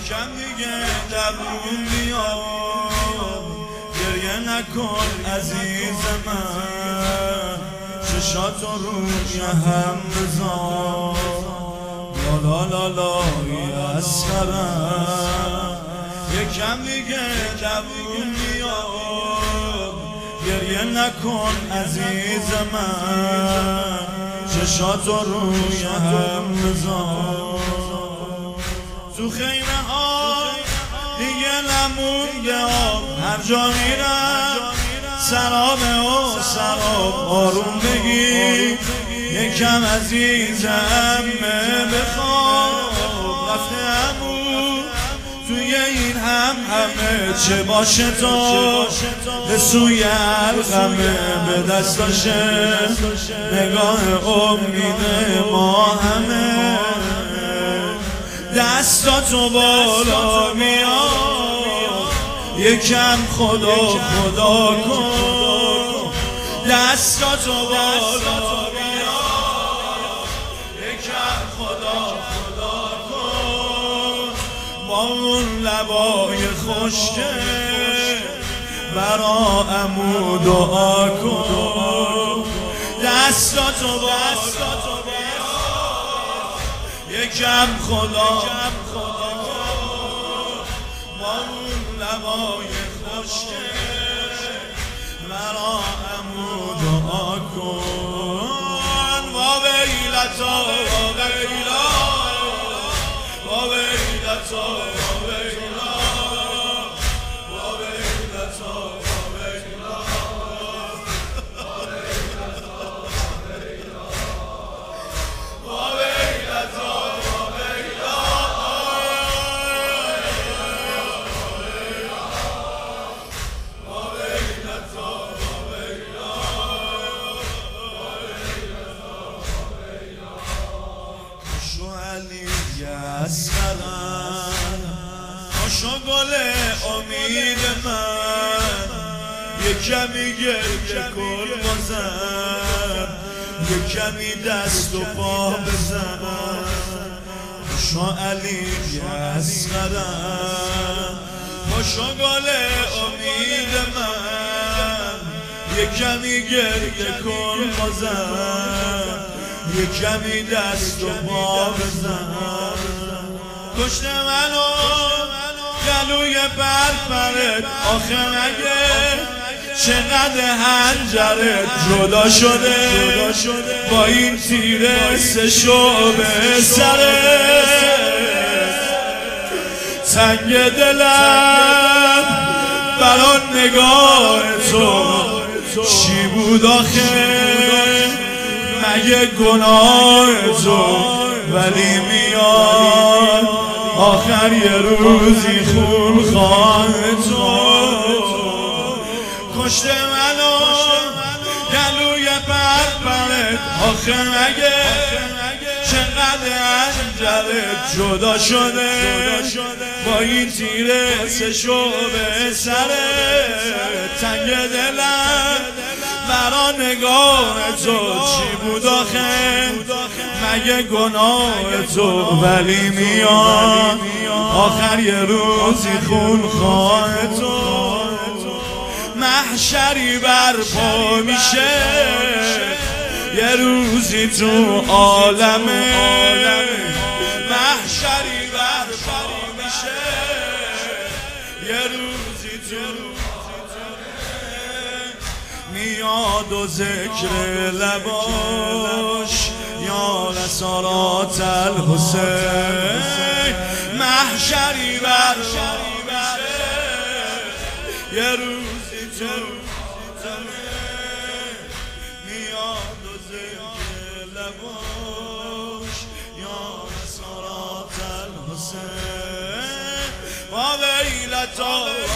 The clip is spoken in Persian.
یکم دیگه دووم بیاد، گریه نکن عزیز من، چشاتو روی هم بذار، لا لا لای اصغرم. یکم دیگه دووم بیاد، گریه نکن عزیز من، چشاتو روی هم بذار. تو خیمه ها دیگه نمونده آب، هر جا میرم سرابه و سراب. آروم بگیر یکم عزیزم بخواب، رفته همون توی این همه چه باشه تو به سوی الغمه، به دستاشه نگاه امید ما همه، دستاتو بالا میاد یکم خدا خدا کن، دستاتو بالا میاد یکم خدا خدا کن. با اون لبای خشکه برا عمو دعا کن، دستاتو بالا یکم خدا خدا کن. با اون لبای خشکه مرا عمو دعا کن. و ویلتا و ویلا و ویلتا و ویلا و ویلتا و ویلا و ویلتا خوشو گل امید من، یکمی گریه کن بازم، یکمی دست و پا بزن. خوشو علی اصغرم، خوشو گل امید من، یکمی گریه کن بازم، یکمی دست و پا بزن. کشته منو گلوی برپرت، آخه مگه چقدر هنجرت جدا شده با این تیره سه شعبه سرت. تنگ دلم بران نگاه تو چی بود آخه، مگه گناه تو ولی میاد آخر یه روزی خون خواه تو. کشته منو گلوی برپرت، آخه مگه چقدر انجرت جدا شده با این تیره سه شعبه سرت. تنگ دلم برا نگاه تو چی بود آخه، مگه گناه تو ولی میاد آخر یه روزی خون خواه تو. محشری برپا میشه یه روزی تو عالمه، محشری برپا میشه یه روزی تو میاد و ذکر لباش یا لسارات الحسین. محشری برپا میشه یه روزی تو میاد و ذکر لباش یا لسارات الحسین. و ویلتا